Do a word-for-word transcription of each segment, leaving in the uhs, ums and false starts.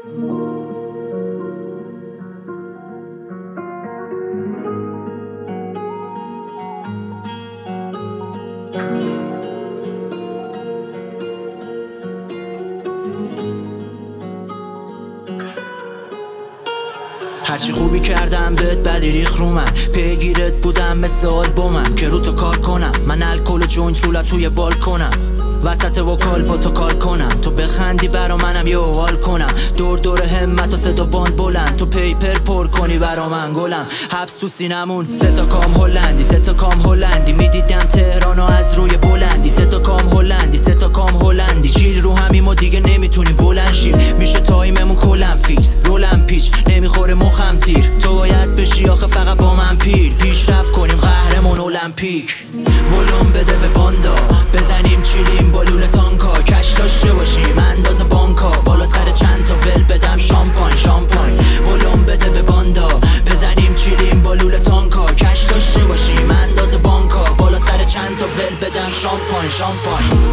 هرچی خوبی کردم بهت بدی ریخ رو من، پیگیرت بودم مثل آلبومم که رو تو کار کنم. من الکل و جوینت رو لب توی بالکنم، وسط وکال با تو کار کنم. تو بخندی برا منم یه وال کنم، دور دور همت و صدا باند بلند. تو پیپر پر کنی برا من گلم، حبس تو سینمون سه تا کام هلندی، سه تا کام هلندی. میدیدم تهرانو از روی بلندی، سه تا کام هلندی، سه تا کام هلندی. چیل رو همیم و دیگه نمیتونیم بلند شیم، میشه تایممون کلم فیکس رولم پیچ نمیخوره مخم تیر. تو باید بشی آخه فقط با من پیر، پیشرفت کنیم قهرمان المپیک. ولوم بده به باندا بزنیم چیلیم با لوله تانکا، کش داشته باشیم انداز بانکا، بالا سر چند تا ول بدم شامپاین شامپاین. ولوم بده به باندا بزنیم چیلیم با لوله تانکا، کش داشته باشیم انداز بانکا، بالا سر چند تا ول بدم شامپاین شامپاین.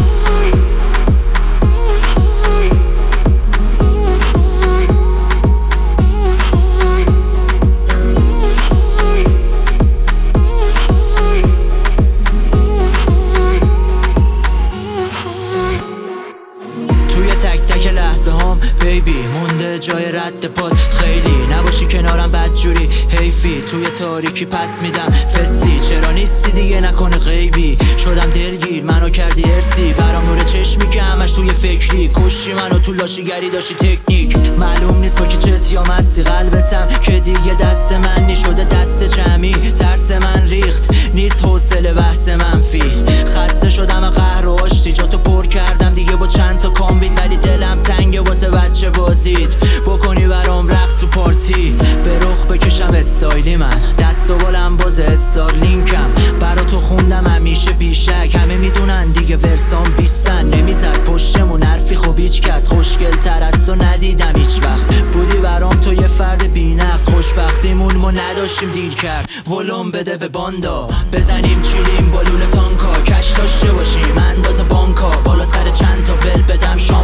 بیبی مونده جای رد پات خیلی، نباشی کنارم بدجوری حیفی. توی تاریکی پس میدم فسی، چرا نیستی دیگه نکنه غیبی. شدم دلگیر منو کردی ارسی، برام نور چشمی که همش توی فکری. کشی منو تو لاشیگری داشتی تکنیک، معلوم نیست با کی چت یا مستی. قلبتم که دیگه دست من نی شده دست جمعی، ترس من ریخت نیست حوصله بحث منفی. خسته شدم قهر و آشتی، جاتو پر کردم دیگه با چند تا کامبین، ولی دلم تنگه واسه بچه بازید بکنی برام رقص تو پارتی. به رخ بکشم استایلی من، دست و بالم باز استارلینکم. برا تو خوندم همیشه بیشک، همه میدونن دیگه ورسام بیستن. نمیزد پشتمون حرفی خب هیچ کس خوشگل تر از تو ندیدم هیچ وقت. بودی برام تو یه فرد بی‌نقص، خوشبختیمون ما نداشتیم دیر کرد. ولوم بده به باندا بزنیم چیلیم با لوله تانکا، کش داشته باشیم انداز بانکا، بالا سر چند تا ول بدم شام